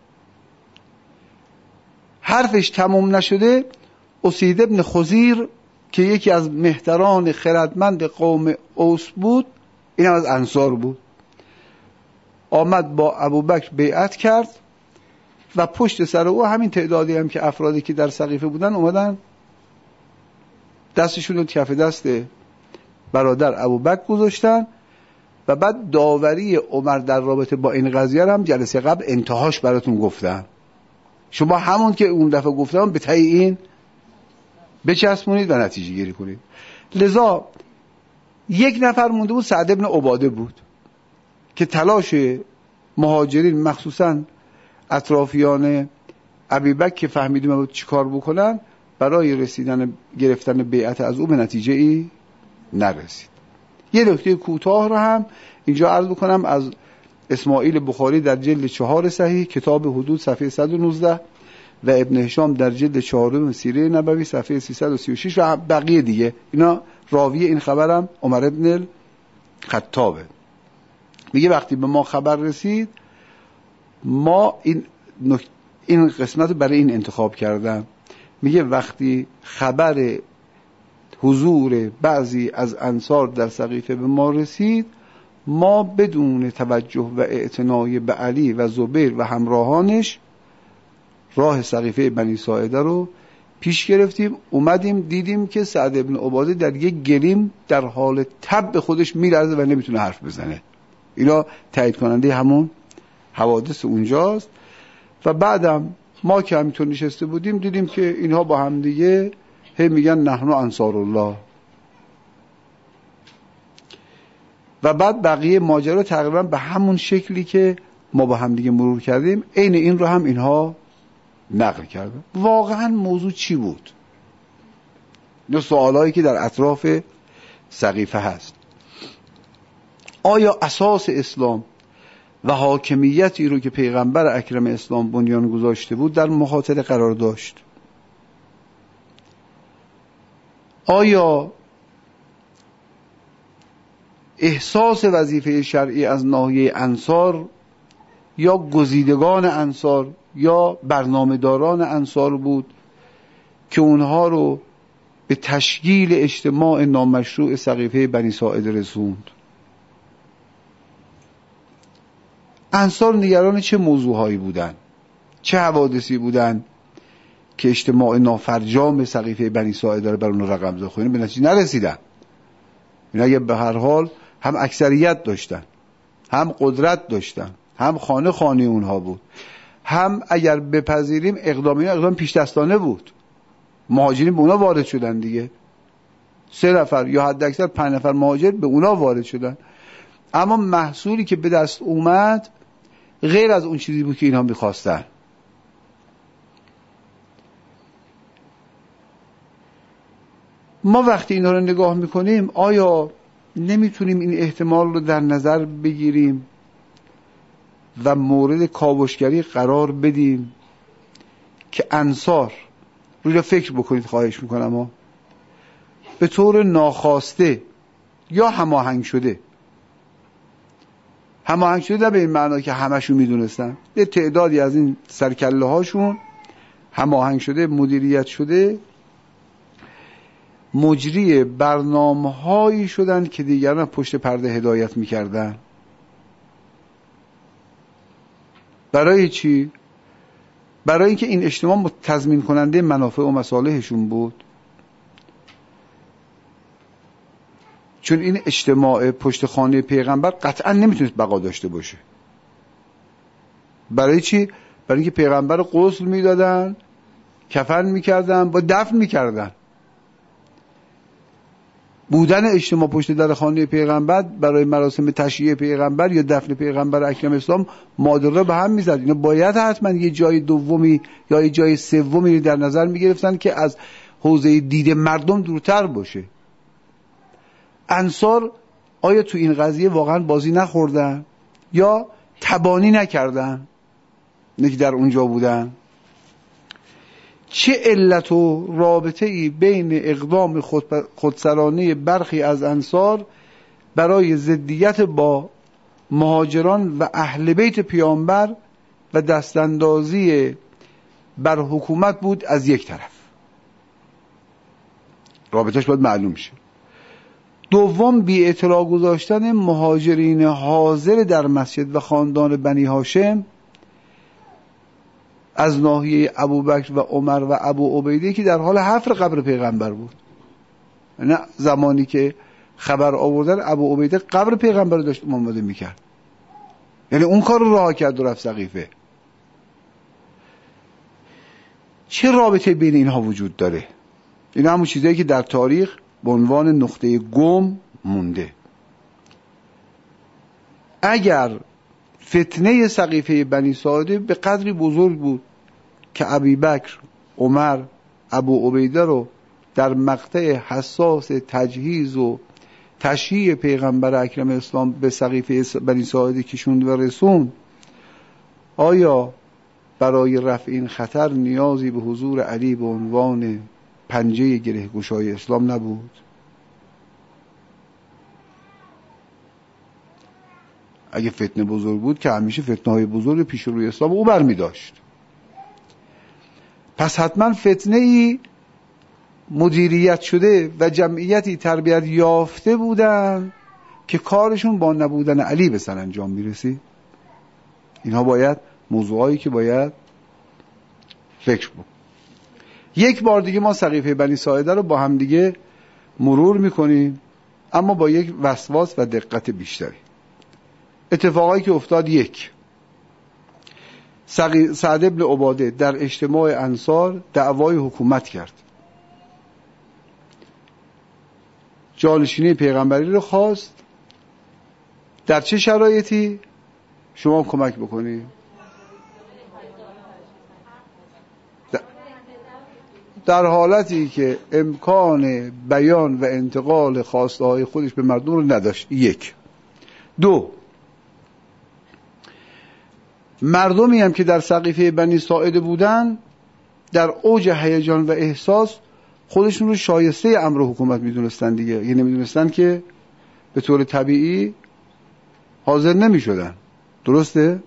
حرفش تمام نشده، اسید ابن خضیر که یکی از مهتران خردمند قوم اوس بود، این هم از انصار بود، آمد با ابوبکر بیعت کرد و پشت سر او همین تعدادی هم که افرادی که در سقیفه بودن اومدن دستشون رو کف دست برادر ابوبکر گذاشتن و بعد داوری عمر در رابطه با این قضیه هم جلسه قبل انتهاش براتون گفتم. شما همون که اون دفعه گفتم به تای این بچسبونید و نتیجه گیری کنید. لذا یک نفر مونده بود، سعد ابن عباده بود که تلاش مهاجرین مخصوصا اطرافیان ابوبکر که فهمیدیم بود چی کار بکنن، برای گرفتن بیعت از او به نتیجه ای نرسید. یه نکته کوتاه رو هم اینجا عرض بکنم از اسماعیل بخاری در جلد 4 صحیح کتاب حدود صفحه 119 و ابن هشام در جلد 4 سیره نبوی صفحه 336 و بقیه دیگه. اینا راوی این خبرم عمر ابن الخطابه. میگه وقتی به ما خبر رسید، ما این قسمت رو برای این انتخاب کردم. میگه وقتی خبر حضور بعضی از انصار در سقیفه به ما رسید، ما بدون توجه و اعتنای به علی و زبیر و همراهانش راه سقیفه بنی ساعده رو پیش گرفتیم. اومدیم دیدیم که سعد ابن عباده در یک گلیم در حال تب به خودش میلرزه و نمیتونه حرف بزنه. اینا تایید کننده همون حوادث اونجاست. و بعدم ما که همینطور نشسته بودیم دیدیم که اینها با هم دیگه هی میگن نحن انصار الله. و بعد بقیه ماجرا تقریبا به همون شکلی که ما با هم دیگه مرور کردیم عین این رو هم اینها نقل کردن. واقعا موضوع چی بود؟ این سوالایی که در اطراف سقیفه هست. آیا اساس اسلام و حاکمیتی رو که پیغمبر اکرم اسلام بنیان گذاشته بود در مخاطره قرار داشت؟ آیا احساس وظیفه شرعی از ناحیه انصار یا گزیدگان انصار یا برنامه‌داران انصار بود که اونها رو به تشکیل اجتماع نامشروع سقیفه بنی ساعده رسوند؟ انصار نگران چه موضوعهایی بودن؟ چه حوادثی بودن که اجتماع نافرجام سقیفه بنی ساعده رو بر اون رقم زد؟ خب به نتیجه نرسیدن. اینا اگه به هر حال هم اکثریت داشتن، هم قدرت داشتن، هم خانه اونها بود، هم اگر بپذیریم اقدام پیش دستانه بود. مهاجرین به اونا وارد شدن دیگه، 3 نفر یا حد اکثر 5 نفر مهاجر به اونا وارد شدن. اما محصولی که به دست اومد غیر از اون چیزی بود که اینها میخواستن. ما وقتی اینا رو نگاه میکنیم آیا نمیتونیم این احتمال رو در نظر بگیریم و مورد کاوشگری قرار بدیم که انصار روی فکر بکنید خواهش میکنم ها. به طور ناخواسته یا هماهنگ شده، هماهنگ شده به این معنا که همشون میدونستن، یه تعدادی از این سرکله هاشون هماهنگ شده، مدیریت شده، مجری برنامه هایی شدن که دیگران پشت پرده هدایت میکردن. برای چی؟ برای اینکه این اجتماع تضمین کننده منافع و مصالحشون بود. چون این اجتماع پشت خانه پیغمبر قطعا نمیتونست بقا داشته باشه. برای چی؟ برای اینکه پیغمبر غسل میدادن، کفن میکردن، با دفن میکردن. بودن اجتماع پشت در خانه پیغمبر برای مراسم تشییع پیغمبر یا دفن پیغمبر اکرم اسلام مادره به هم میزد. اینا باید حتما یه جای دومی یا یه جای سومی در نظر میگرفتن که از حوزه دید مردم دورتر باشه. انصار آیا تو این قضیه واقعا بازی نخوردن یا تبانی نکردن؟ نه که در اونجا بودن. چه علت و رابطه ای بین اقدام خودسرانه برخی از انصار برای ضدیت با مهاجران و اهل بیت پیامبر و دستاندازی بر حکومت بود از یک طرف؟ رابطهش باید معلوم شه. دوم، بی اطلاع گذاشتن مهاجرین حاضر در مسجد و خاندان بنی هاشم از ناحیه ابوبکر و عمر و ابو عبیده که در حال حفر قبر پیغمبر بود. نه زمانی که خبر آوردن ابو عبیده قبر پیغمبر رو داشت امامزاده میکرد، یعنی اون کار رو رها کرد و رفت سقیفه. چه رابطه بین اینها وجود داره؟ این همون چیزایی که در تاریخ به عنوان نقطه گم مونده. اگر فتنه سقیفه بنی ساعده به قدری بزرگ بود که ابوبکر، عمر، ابو عبیده رو در مقطع حساس تجهیز و تشییع پیغمبر اکرم اسلام به سقیفه بنی ساعده کشوند و رسوند، آیا برای رفع این خطر نیازی به حضور علی به عنوان پنجه گره گشای اسلام نبود؟ اگه فتنه بزرگ بود که همیشه فتنه های بزرگ پیش روی اسلام او برمی داشت. پس حتما فتنه ای مدیریت شده و جمعیتی تربیت یافته بودن که کارشون با نبودن علی به سرانجام میرسید. اینها باید موضوعایی که باید فکر بود. یک بار دیگه ما سقیفه بنی ساعده رو با هم دیگه مرور میکنیم، اما با یک وسواس و دقت بیشتری. اتفاقایی که افتاد: یک، سعد ابن عباده در اجتماع انصار دعوای حکومت کرد، جانشینی پیغمبری رو خواست. در چه شرایطی؟ شما کمک بکنید. در حالتی که امکان بیان و انتقال خواسته های خودش به مردم رو نداشت. یک. دو، مردمی هم که در سقیفه بنی ساعده بودن در اوج هیجان و احساس خودشون رو شایسته امر حکومت میدونستن دیگه، یعنی نمیدونستن که به طور طبیعی حاضر نمی شدن. درسته؟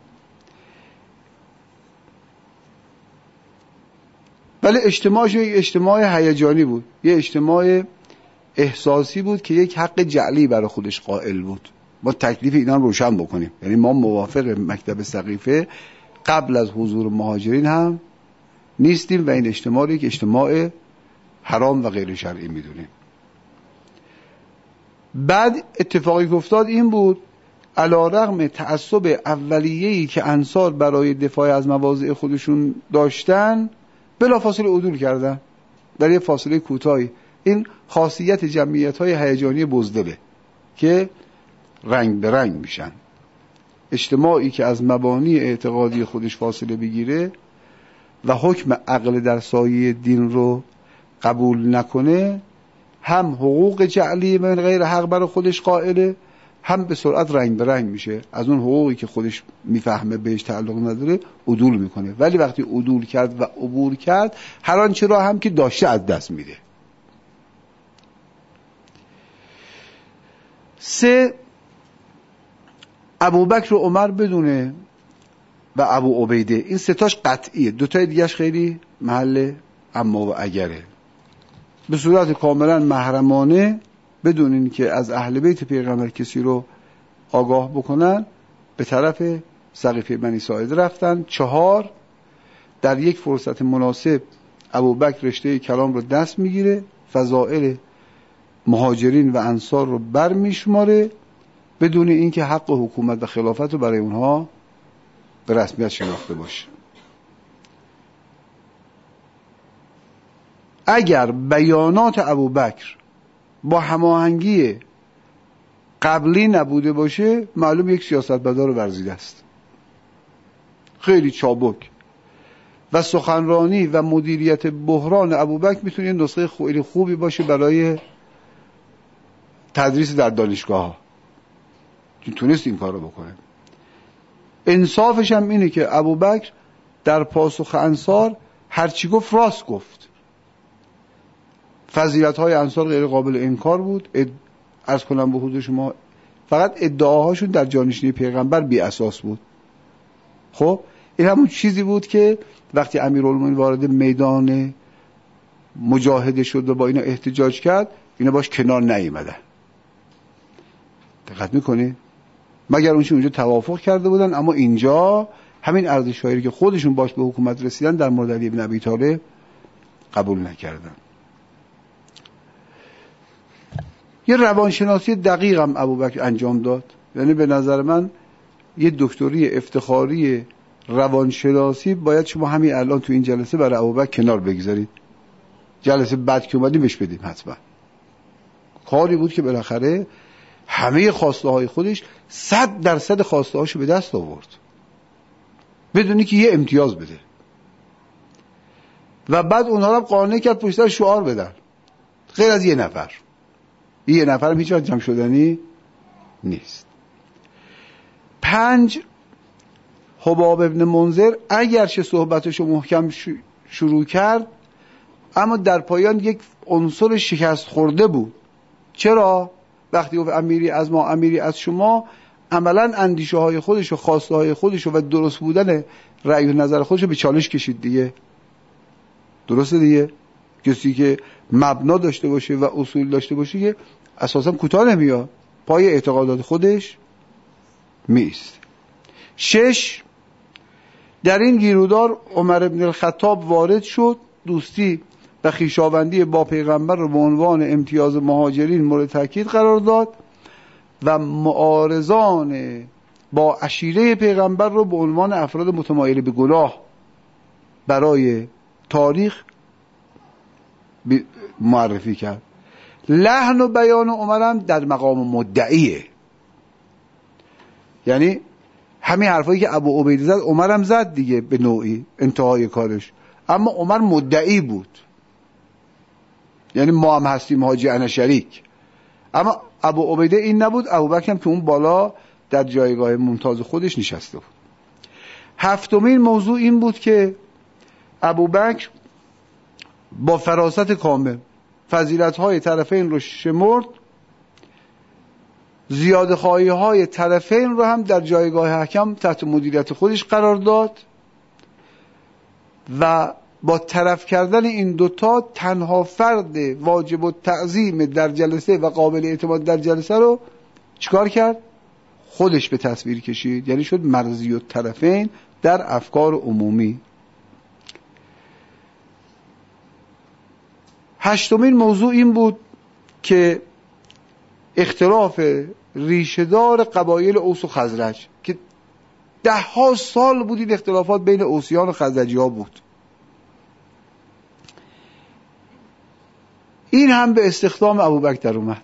ولی اجتماعش یک اجتماع هیجانی بود، یه اجتماع احساسی بود که یک حق جعلی برای خودش قائل بود. ما تکلیف اینا رو روشن بکنیم. یعنی ما موافق مکتب سقیفه قبل از حضور مهاجرین هم نیستیم و این اجتماع رو یک اجتماع حرام و غیر شرعی میدونیم. بعد اتفاقی که افتاد این بود: علی رغم تعصب اولیه‌ای که انصار برای دفاع از مواضع خودشون داشتن، بلافاصله عدول کردن در یه فاصله کوتاهی. این خاصیت جمعیت‌های هیجانی بزدله که رنگ به رنگ میشن. اجتماعی که از مبانی اعتقادی خودش فاصله بگیره و حکم عقل در سایه دین رو قبول نکنه، هم حقوق جعلی من غیر حق برای خودش قائله، هم به سرعت رنگ به رنگ میشه، از اون حقوقی که خودش میفهمه بهش تعلق نداره عدول میکنه، ولی وقتی عدول کرد و عبور کرد هر آنچه را هم که داشته از دست میده. 3 ابوبکر و عمر بدونه و ابو عبیده، این 3 تاش قطعیه، 2 تای دیگه‌اش خیلی محل اما و اگره. به صورت کاملا محرمانه بدونین که از اهل بیت پیغمبر کسی رو آگاه بکنن، به طرف سقیفه بنی ساعده رفتن. 4 در یک فرصت مناسب ابوبکر رشته کلام رو دست میگیره، فضائل مهاجرین و انصار رو برمیشماره بدون اینکه حق حکومت و خلافت رو برای اونها به رسمیت شناخته باشه. اگر بیانات ابوبکر با هماهنگی قبلی نبوده باشه، معلوم یک سیاستمدار ورزیده است، خیلی چابک. و سخنرانی و مدیریت بحران ابوبکر میتونه نسخه خیلی خوبی باشه برای تدریس در دانشگاه ها، تونست این کار رو بکنه. انصافش هم اینه که ابوبکر در پاسخ انصار هرچی گفت راست گفت. فضیلت های انصار غیر قابل انکار بود. عرض کنم به حضور شما فقط ادعاهاشون در جانشینی پیغمبر بی اساس بود. خب این همون چیزی بود که وقتی امیرالمومنین وارد میدان مجاهده شد و با اینا احتجاج کرد، اینا باش کنار نیامدن. دقت میکنی؟ مگر اونجا توافق کرده بودن، اما اینجا همین ارزش‌هایی که خودشون باش به حکومت رسیدن در مورد علی بن ابی طالب قبول نکردن. یه روانشناسی دقیق هم ابوبکر انجام داد. یعنی به نظر من یه دکتری افتخاری روانشناسی باید شما همین الان تو این جلسه برای ابوبکر کنار بگذارید. جلسه بعد که اومدیم بهش بدیم حتما. کاری بود که بالاخره همه خواسته های خودش 100% خواسته هاشو به دست آورد بدونی که یه امتیاز بده و بعد اونها رو قانع کرد پشت سر شعار بدن، غیر از یه نفر. یه نفر هم هیچ وقت جمع شدنی نیست. 5 حباب ابن منذر اگرچه صحبتشو محکم شروع کرد، اما در پایان یک عنصر شکست خورده بود. چرا؟ وقتی گفت امیری از ما امیری از شما، عملا اندیشه های خودش و خواسته های خودش و درست بودن رأی و نظر خودش به چالش کشید دیگه. درسته دیگه؟ کسی که مبنا داشته باشه و اصول داشته باشه که اساسا کوتاه نمیاد، پای اعتقادات خودش میست. 6 در این گیرودار عمر بن الخطاب وارد شد، دوستی و خویشاوندی با پیغمبر رو به عنوان امتیاز مهاجرین مورد تاکید قرار داد و معارضان با عشیره پیغمبر رو به عنوان افراد متمایل به گناه برای تاریخ معرفی کرد. لحن و بیان عمر هم در مقام مدعیه، یعنی همین حرفایی که ابو عبیده زد عمر هم زد دیگه به نوعی انتهای کارش، اما عمر مدعی بود، یعنی ما هم هستیم حاجی انا شریک. اما ابو عبیده این نبود، ابوبکر هم تو اون بالا در جایگاه ممتاز خودش نشسته بود. 7 موضوع این بود که ابوبکر با فراست کامل فضیلت‌های طرفین رو شمرد، زیادخواهی‌های طرفین رو هم در جایگاه حکم تحت مدیریت خودش قرار داد و با طرف کردن این دوتا تنها فرد واجب التعظیم در جلسه و قابل اعتماد در جلسه رو چیکار کرد؟ خودش به تصویر کشید، یعنی شد مرضی الطرفین در افکار عمومی. 8 موضوع این بود که اختلاف ریشه‌دار قبایل اوس و خزرج که 10 سال بود این اختلافات بین اوسیان و خزرجی ها بود، این هم به استخدام ابوبکر در اومد.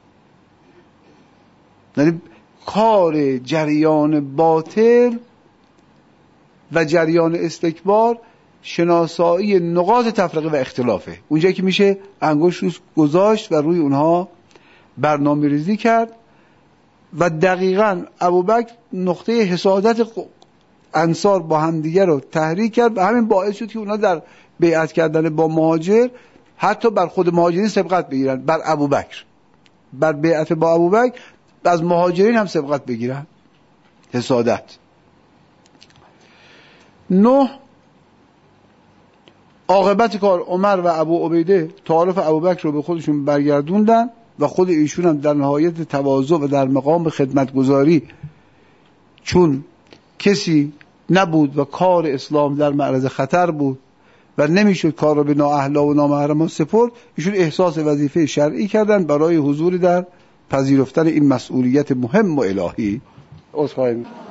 یعنی کار جریان باطل و جریان استکبار شناسایی نقاط تفرقه و اختلافه، اونجایی که میشه انگشت روش گذاشت و روی اونها برنامه ریزی کرد و دقیقاً ابوبکر نقطه حسادت انصار با همدیگه رو تحریک کرد و همین باعث شد که اونا در بیعت کردن با مهاجر حتی بر خود مهاجرین سبقت بگیرن، بر ابوبکر، بر بیعت با ابوبکر از مهاجرین هم سبقت بگیرن. حسادت. 9 عاقبت کار عمر و ابو عبیده تعارف ابوبکر رو به خودشون برگردوندن و خود ایشون هم در نهایت تواضع و در مقام خدمتگزاری، چون کسی نبود و کار اسلام در معرض خطر بود و نمیشد کار رو به نااهلا و نامحرمان سپرد، ایشون احساس وظیفه شرعی کردن برای حضور در پذیرفتن این مسئولیت مهم و الهی. عذرخواهی